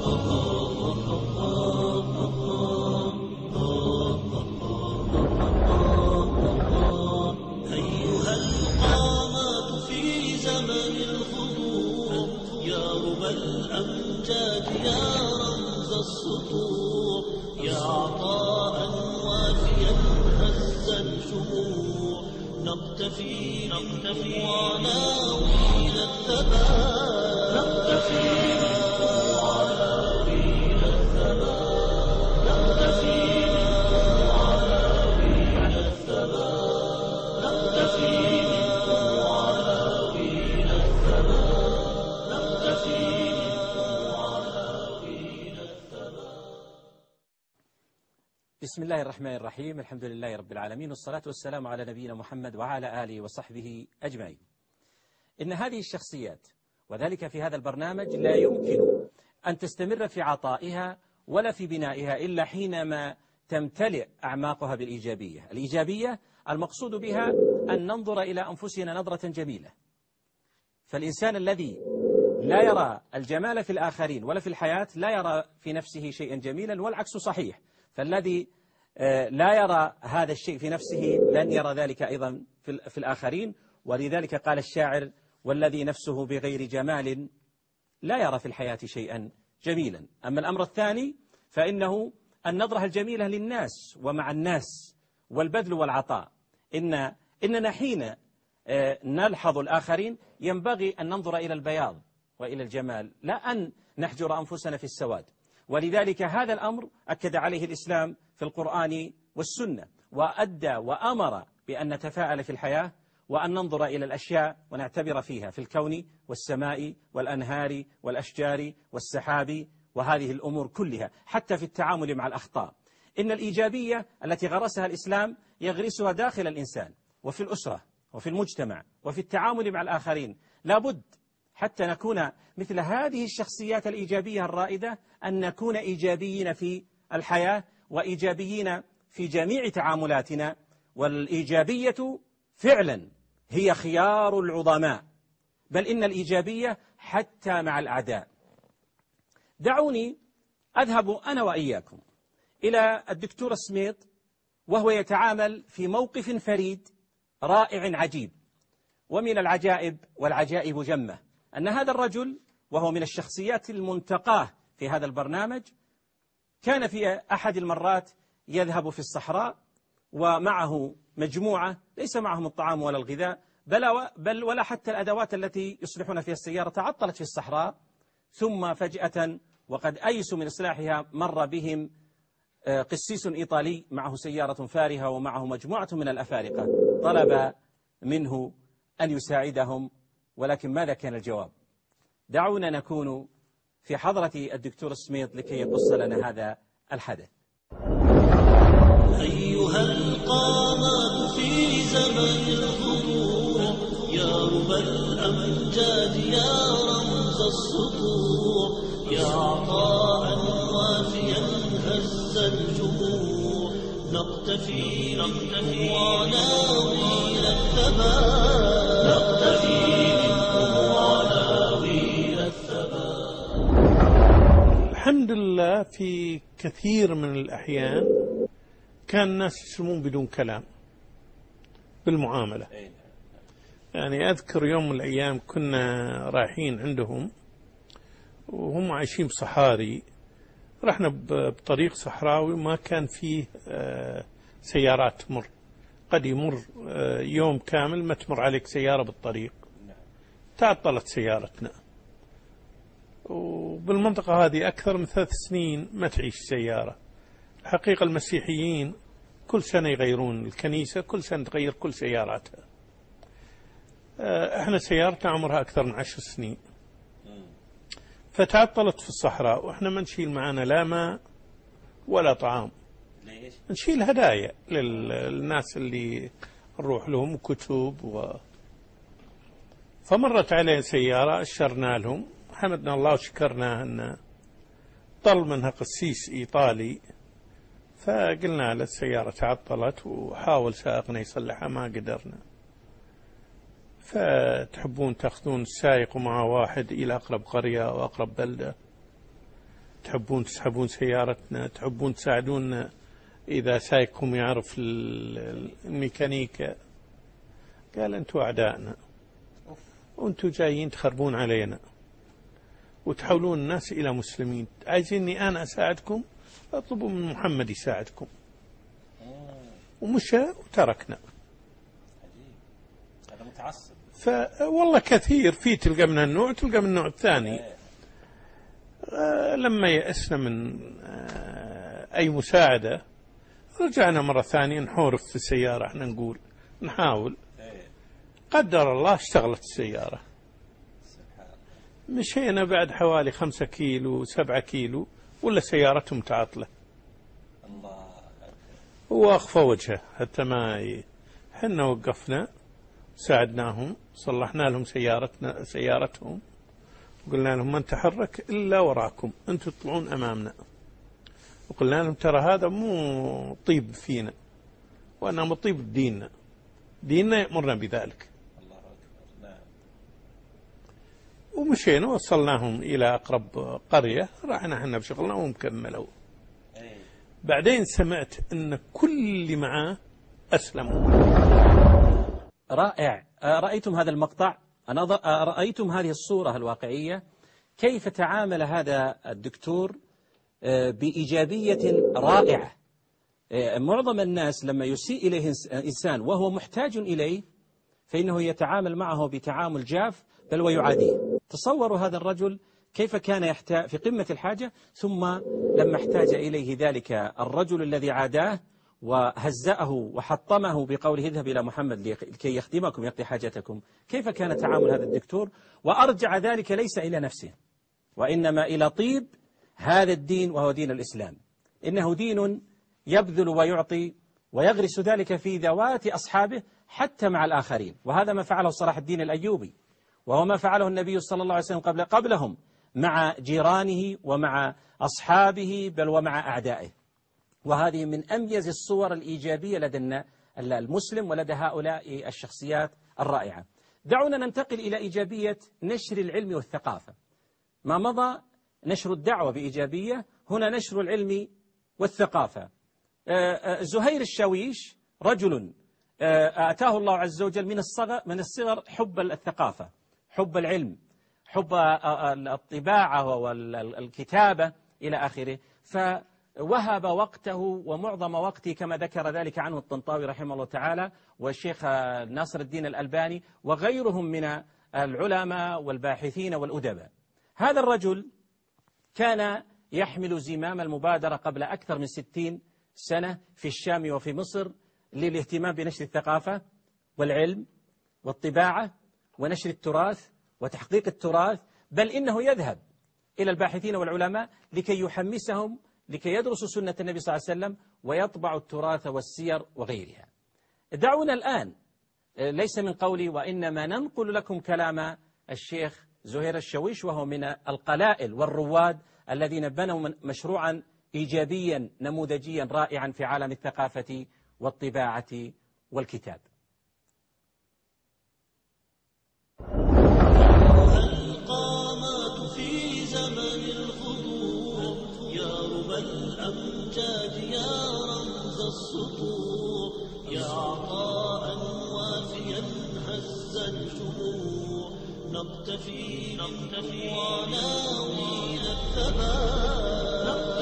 أيها القامات في زمن الخضوع يا ربى الأمجاد يا رمز السطوع يا عطاء وافيا هز الجموع نقتفي عناوين الثبات نقتفي عناوين الثبات نقتفي عناوين الثبات نقتفي عناوين الثبات نقتفي عناوين الثبات. بسم الله الرحمن الرحيم. الحمد لله رب العالمين، والصلاة والسلام على نبينا محمد وعلى آله وصحبه أجمعين. إن هذه الشخصيات وذلك في هذا البرنامج لا يمكن أن تستمر في عطائها ولا في بنائها إلا حينما تمتلئ أعماقها بالإيجابية. الإيجابية المقصود بها أن ننظر إلى أنفسنا نظرة جميلة. فالإنسان الذي لا يرى الجمال في الآخرين ولا في الحياة لا يرى في نفسه شيئا جميلا، والعكس صحيح. فالذي لا يرى هذا الشيء في نفسه لن يرى ذلك أيضا في الآخرين. ولذلك قال الشاعر: والذي نفسه بغير جمال لا يرى في الحياة شيئا جميلا. أما الأمر الثاني فإنه النظرة الجميلة للناس ومع الناس والبذل والعطاء. إننا حين نلحظ الآخرين ينبغي أن ننظر إلى البياض وإلى الجمال، لا أن نحجر أنفسنا في السواد. ولذلك هذا الأمر أكد عليه الإسلام في القرآن والسنة، وأدى وأمر بأن نتفاءل في الحياة وأن ننظر إلى الأشياء ونعتبر فيها في الكون والسماء والأنهار والأشجار والسحاب وهذه الأمور كلها، حتى في التعامل مع الأخطاء. إن الإيجابية التي غرسها الإسلام يغرسها داخل الإنسان وفي الأسرة وفي المجتمع وفي التعامل مع الآخرين. لابد حتى نكون مثل هذه الشخصيات الإيجابية الرائدة أن نكون إيجابيين في الحياة وإيجابيين في جميع تعاملاتنا. والإيجابية فعلا هي خيار العظماء، بل إن الإيجابية حتى مع الأعداء. دعوني أذهب أنا وإياكم إلى الدكتور سميط وهو يتعامل في موقف فريد رائع عجيب. ومن العجائب والعجائب جمة أن هذا الرجل وهو من الشخصيات المنتقاة في هذا البرنامج كان في أحد المرات يذهب في الصحراء ومعه مجموعة ليس معهم الطعام ولا الغذاء بل ولا حتى الأدوات التي يصلحون فيها السيارة، تعطلت في الصحراء. ثم فجأة وقد أيسوا من إصلاحها مر بهم قسيس إيطالي معه سيارة فارهة ومعه مجموعة من الأفارقة، طلب منه أن يساعدهم، ولكن ماذا كان الجواب؟ دعونا نكون في حضرة الدكتور سميط لكي يقص لنا هذا الحدث. أيها القامات في زمن الخضوع يا ربى الأمجاد يا رمز السطوع يا عطاء وافيا هز الجموع نقتفي عناوين الثبات نقتفي عناوين الثبات. الحمد لله في كثير من الأحيان كان الناس يسلمون بدون كلام بالمعاملة. يعني أذكر يوم من الأيام كنا رايحين عندهم وهم عايشين بصحاري، رحنا بطريق صحراوي ما كان فيه سيارات تمر، قد يمر يوم كامل ما تمر عليك سيارة بالطريق. تعطلت سيارتنا، وبالمنطقة هذه أكثر من 3 سنين ما تعيش سيارة. الحقيقة المسيحيين كل سنة يغيرون الكنيسة، كل سنة تغير كل سياراتها. احنا سيارتنا عمرها أكثر من 10 سنين، فتعطلت في الصحراء وإحنا ما نشيل معنا لا ماء ولا طعام، نشيل هدايا للناس اللي نروح لهم كتب فمرت علينا سيارة أشرنا لهم، حمدنا الله وشكرناه أن طل منها قسيس إيطالي، فقلنا له السيارة تعطلت وحاول سائقنا يصلحها ما قدرنا، فتحبون تأخذون السائق ومع واحد إلى أقرب قرية أو أقرب بلدة تحبون تسحبون سيارتنا، تحبون تساعدونا إذا سايقكم يعرف الميكانيكا. قال أنتوا أعدائنا وأنتوا جايين تخربون علينا وتحولون الناس إلى مسلمين. عايزيني أنا أساعدكم، اطلبوا من محمد يساعدكم. ومشى وتركنا. هذا متعصب. فوالله كثير في تلقى من النوع، تلقى من النوع الثاني. لما يأسنا من أي مساعدة رجعنا مرة ثانية نحورف في السيارة، احنا نقول نحاول. قدر الله اشتغلت السيارة، مشينا بعد حوالي 5 كيلو 7 كيلو ولا سيارتهم تعطله. هو أخفى وجهه حتى ما حنا وقفنا ساعدناهم، صلحنا لهم سيارتهم، وقلنا لهم ما نتحرك إلا وراكم، أنتم تطلعون أمامنا. وقلنا لهم ترى هذا مو طيب فينا، وأنا طيب ديننا يأمرنا بذلك. ومشينا وصلناهم إلى أقرب قرية، رحنا احنا بشغلنا ومكملوا. بعدين سمعت أن كل اللي معاه أسلموا. رائع. رأيتم هذا المقطع؟ رأيتم هذه الصورة الواقعية، كيف تعامل هذا الدكتور بإيجابية رائعة. معظم الناس لما يسيء إليه إنسان وهو محتاج إليه فإنه يتعامل معه بتعامل جاف بل ويعاديه. تصوروا هذا الرجل كيف كان يحتاج في قمة الحاجة، ثم لما احتاج إليه ذلك الرجل الذي عاداه وهزأه وحطمه بقوله اذهب إلى محمد لكي يخدمكم يقضي حاجتكم، كيف كان تعامل هذا الدكتور؟ وأرجع ذلك ليس إلى نفسه وإنما إلى طيب هذا الدين، وهو دين الإسلام. إنه دين يبذل ويعطي ويغرس ذلك في ذوات أصحابه حتى مع الآخرين. وهذا ما فعله صلاح الدين الأيوبي، وهو ما فعله النبي صلى الله عليه وسلم قبلهم مع جيرانه ومع أصحابه بل ومع أعدائه. وهذه من أميز الصور الإيجابية لدى المسلم ولدى هؤلاء الشخصيات الرائعة. دعونا ننتقل إلى إيجابية نشر العلم والثقافة. ما مضى نشر الدعوة بإيجابية، هنا نشر العلم والثقافة. زهير الشاويش رجل آتاه الله عز وجل من الصغر حب الثقافة، حب العلم، حب الطباعة والكتابة إلى آخره، فوهب وقته ومعظم وقته كما ذكر ذلك عنه الطنطاوي رحمه الله تعالى والشيخ ناصر الدين الألباني وغيرهم من العلماء والباحثين والأدباء. هذا الرجل كان يحمل زمام المبادرة قبل أكثر من 60 سنة في الشام وفي مصر للاهتمام بنشر الثقافة والعلم والطباعة ونشر التراث وتحقيق التراث، بل إنه يذهب إلى الباحثين والعلماء لكي يحمسهم لكي يدرسوا سنة النبي صلى الله عليه وسلم ويطبعوا التراث والسير وغيرها. دعونا الآن، ليس من قولي وإنما ننقل لكم كلام الشيخ زهير الشاويش، وهو من القلائل والرواد الذين بنوا مشروعا إيجابيا نموذجيا رائعا في عالم الثقافة والطباعة والكتاب. القامات في زمن الخضوع يا ربى الأمجاد يا رمز السطوع يا عطاء وافيا هز الجموع نقتفي وناوي الثبات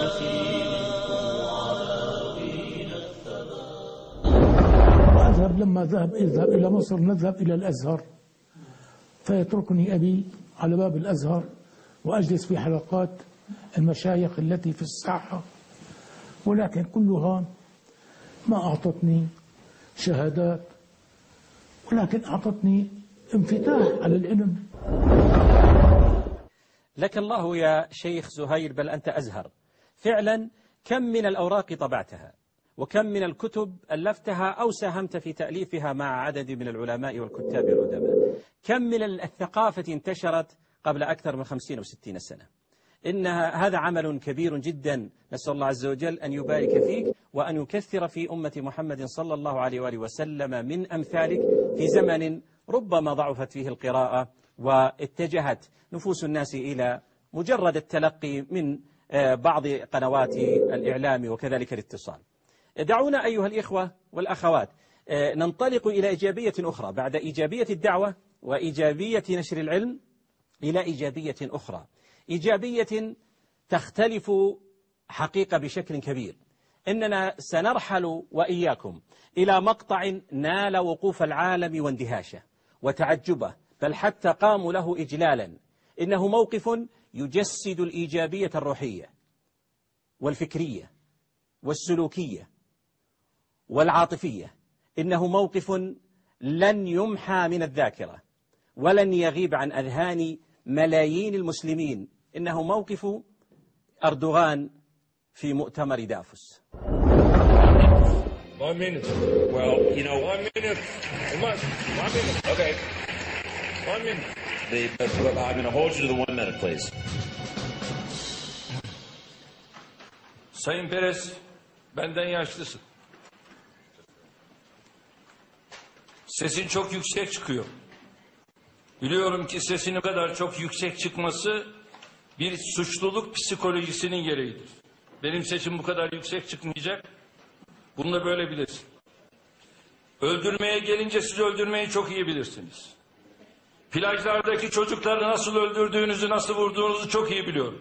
أذهب لما أذهب إلى مصر نذهب إلى الأزهر، فيتركني أبي على باب الأزهر وأجلس في حلقات المشايخ التي في الساحة، ولكن كلها ما أعطتني شهادات، ولكن أعطتني انفتاح على العلم. لك الله يا شيخ زهير، بل أنت أزهر فعلا. كم من الأوراق طبعتها، وكم من الكتب ألفتها أو ساهمت في تأليفها مع عدد من العلماء والكتاب والأدباء. كم من الثقافة انتشرت قبل أكثر من 50 أو 60 سنة. إن هذا عمل كبير جدا، نسأل الله عز وجل أن يبارك فيك وأن يكثر في أمة محمد صلى الله عليه وآله وسلم من أمثالك في زمن ربما ضعفت فيه القراءة واتجهت نفوس الناس إلى مجرد التلقي من بعض قنوات الإعلام وكذلك الاتصال. دعونا أيها الإخوة والأخوات ننطلق إلى إيجابية أخرى بعد إيجابية الدعوة وإيجابية نشر العلم، إلى إيجابية أخرى، إيجابية تختلف حقيقة بشكل كبير. إننا سنرحل وإياكم إلى مقطع نال وقوف العالم واندهاشه وتعجبه، بل حتى قاموا له إجلالا. إنه موقف يجسد الإيجابية الروحية والفكرية والسلوكية والعاطفية. إنه موقف لن يمحى من الذاكرة ولن يغيب عن أذهان ملايين المسلمين. إنه موقف أردوغان في مؤتمر دافوس. 1 minute. Well, 1 minute. 1 minute. Okay. 1 minute. I'm going to hold you to the 1 minute, please. Sayın Perez, benden yaşlısın. Sesin çok yüksek çıkıyor. Biliyorum ki sesinin kadar çok yüksek çıkması bir suçluluk psikolojisinin gereğidir. Benim sesim bu kadar yüksek çıkmayacak. Bunu da böyle bilirsin. Öldürmeye gelince siz öldürmeyi çok iyi bilirsiniz. Plajlardaki çocukları nasıl öldürdüğünüzü, nasıl vurduğunuzu çok iyi biliyorum.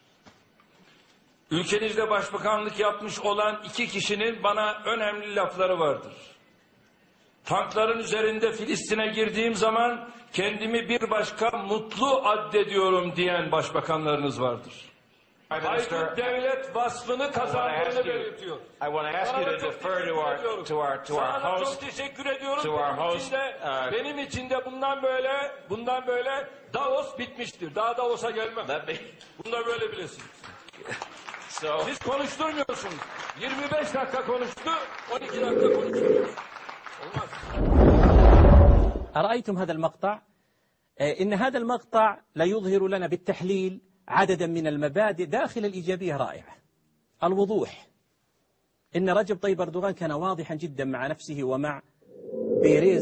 Ülkenizde başbakanlık yapmış olan 2 kişinin bana önemli lafları vardır. Tankların üzerinde Filistin'e girdiğim zaman kendimi bir başka mutlu addediyorum diyen başbakanlarınız vardır. Haydut devlet vasfını kazandığını belirtiyor. I want to ask you to defer to our host. Çok teşekkür ediyorum. To our host. Benim için de bundan böyle Davos bitmiştir. Daha Davos'a gelmem. Bunu da böyle bilesiniz. Siz konuşturmuyorsunuz. 25 dakika konuştu, 12 dakika konuştu. Olmaz. أرأيتم هذا المقطع؟ إن هذا المقطع لا يظهر لنا بالتحليل عددا من المبادئ داخل الإيجابية رائعة. الوضوح. إن رجب طيب أردوغان كان واضحا جدا مع نفسه ومع بيريز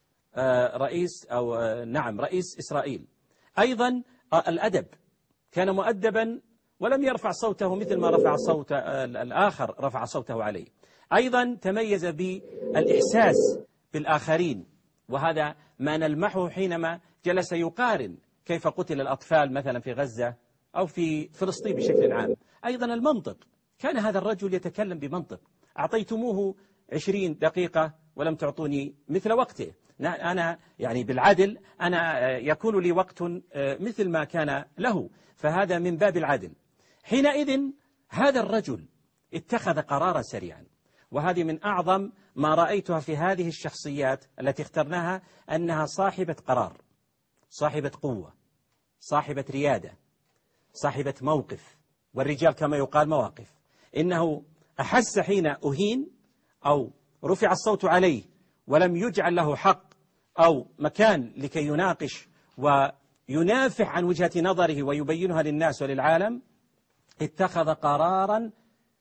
رئيس إسرائيل. أيضا الأدب، كان مؤدبا ولم يرفع صوته مثل ما رفع صوت الآخر رفع صوته عليه. أيضا تميز بالإحساس بالآخرين، وهذا ما نلمحه حينما جلس يقارن كيف قتل الأطفال مثلا في غزة أو في فلسطين بشكل عام. أيضا المنطق، كان هذا الرجل يتكلم بمنطق. أعطيتموه 20 دقيقة ولم تعطوني مثل وقته. أنا يعني بالعدل أنا يكون لي وقت مثل ما كان له، فهذا من باب العدل. حينئذ هذا الرجل اتخذ قرارا سريعا، وهذه من أعظم ما رأيتها في هذه الشخصيات التي اخترناها، أنها صاحبة قرار، صاحبة قوة، صاحبة ريادة، صاحبة موقف، والرجال كما يقال مواقف. إنه أحس حين أهين أو رفع الصوت عليه ولم يجعل له حق أو مكان لكي يناقش وينافح عن وجهة نظره ويبينها للناس وللعالم، اتخذ قرارا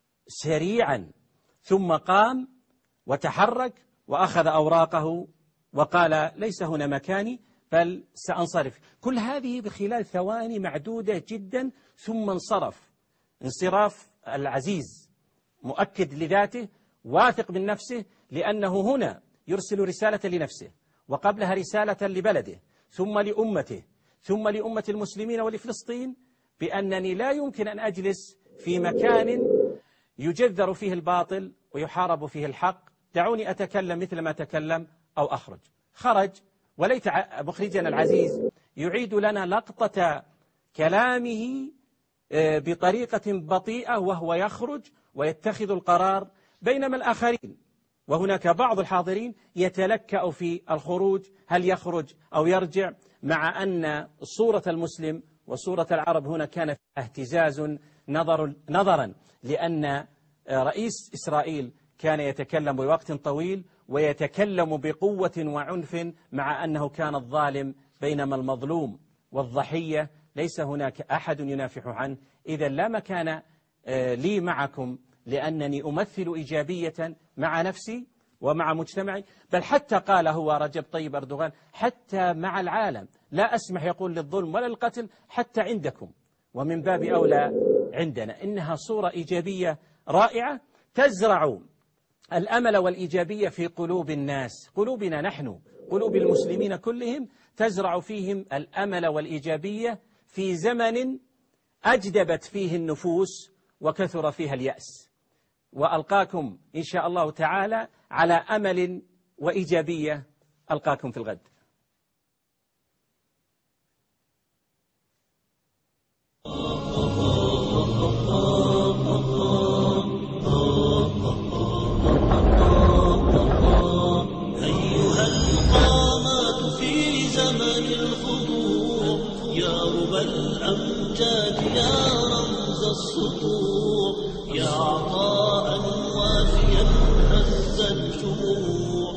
سريعا، ثم قام وتحرك وأخذ أوراقه وقال ليس هنا مكاني بل سأنصرف. كل هذه بخلال ثواني معدودة جدا، ثم انصرف انصراف العزيز، مؤكد لذاته، واثق من نفسه، لأنه هنا يرسل رسالة لنفسه وقبلها رسالة لبلده ثم لأمته ثم لأمة المسلمين ولفلسطين، بأنني لا يمكن أن أجلس في مكان يجذر فيه الباطل ويحارب فيه الحق. دعوني أتكلم مثل ما تكلم أو أخرج. خرج، وليت مخرجنا العزيز يعيد لنا لقطة كلامه بطريقة بطيئة وهو يخرج ويتخذ القرار، بينما الآخرين وهناك بعض الحاضرين يتلكأ في الخروج، هل يخرج أو يرجع، مع أن صورة المسلم وصورة العرب هنا كان اهتزاز نظرا لأن رئيس إسرائيل كان يتكلم بوقت طويل ويتكلم بقوة وعنف، مع أنه كان الظالم، بينما المظلوم والضحية ليس هناك أحد ينافح عنه. إذا لا مكان لي معكم، لأنني أمثل إيجابية مع نفسي ومع مجتمعي، بل حتى قال هو رجب طيب أردوغان حتى مع العالم لا أسمح، يقول، للظلم ولا القتل حتى عندكم، ومن باب أولى عندنا. إنها صورة إيجابية رائعة تزرع الأمل والإيجابية في قلوب الناس، قلوبنا نحن، قلوب المسلمين كلهم، تزرع فيهم الأمل والإيجابية في زمن أجدبت فيه النفوس وكثر فيها اليأس. وألقاكم إن شاء الله تعالى على أمل وإيجابية. ألقاكم في الغد. أيها المقامات في زمن الخضوع، يا ربى الأمجاد يا رمز السطوع، يا عطاء وافيا هز الشموع،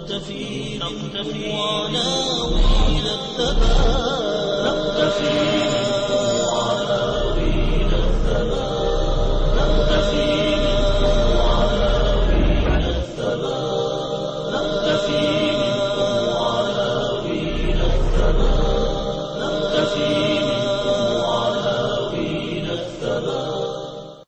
نقتفي وناوي الثبات.